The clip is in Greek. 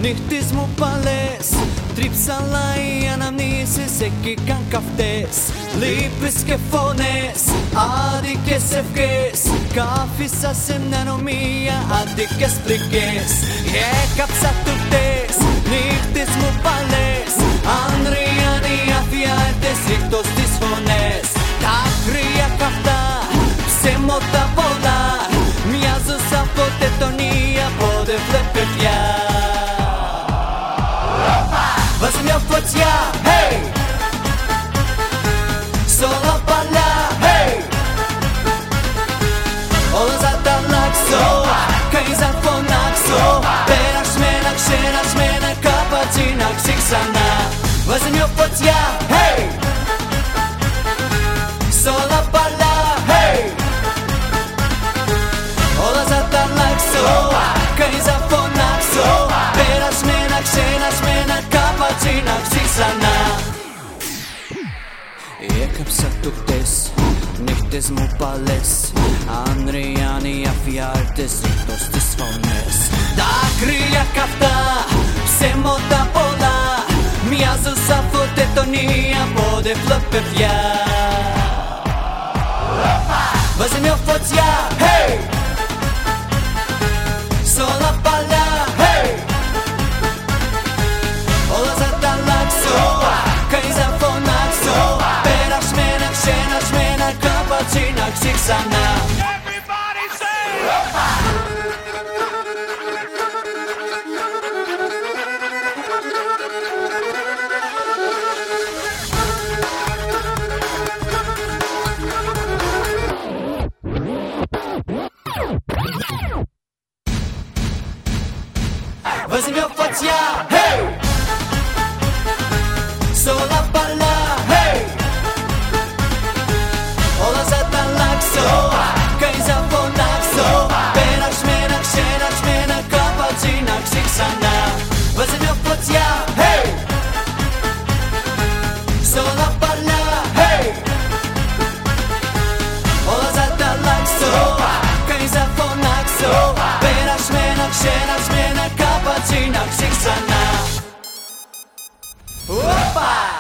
Νύχτες μου παλές, τρίψαλα οι αναμνήσεις, έκηκαν καυτές. Λύπες και φωνές, άδικες ευχές, κάφησα σε μια νομία, άδικες πληγές. Έκαψα τουρτές, νύχτες μου παλές, άνδριαν οι αφιάρτες, ρίχτω στις φωνές. Τα κρύα καυτά, ψέματα πολλά, μοιάζω σαν ποτέ ταινία, πότε βλέπε πια. Βάζω μια φωτιά, hey! Σ' όλα παλιά, hey! Όλα θα τα αλλάξω, κανείς θα φωνάξω. Περασμένα, ξερασμένα, κάπατσι να ξανά. Βάζω μια φωτιά, hey! Σ' όλα παλιά, hey! Όλα θα τα αλλάξω, κανείς θα φωνάξω. Περασμένα, ξερασμένα, κάπατσι να ξανά. Έκαψα τουρτές, νύχτες μου παλές, άνδριαν οι αφιάρτες, ρίχτω στις φωνές. Τα κρύα καυτά, ψέματα πολλά, μοιάζω σαν φωτετονία, πότε βλέπε πια. Βάζε μια φωτιά, hey! Σ' όλα παλιά, hey! Όλα θα τα αλλάξω, κανείς θα φωνάξω. Περασμένα, ξερασμένα, κάπατσι να ξανά. Everybody say Βάζει μια φωτιά, hey! Σ' όλα παλιά, hey! Όλα θα τα αλλάξω, κανείς θα φωνάξω. Περασμένα, ξερασμένα, κάπατσι να ξανά. Βάζει μια φωτιά, hey! Σ' όλα παλιά, hey! Όλα θα τα αλλάξω, κανείς θα φωνάξω. Περασμένα, ξερασμένα, κάπατσι να ξανά. Οπα!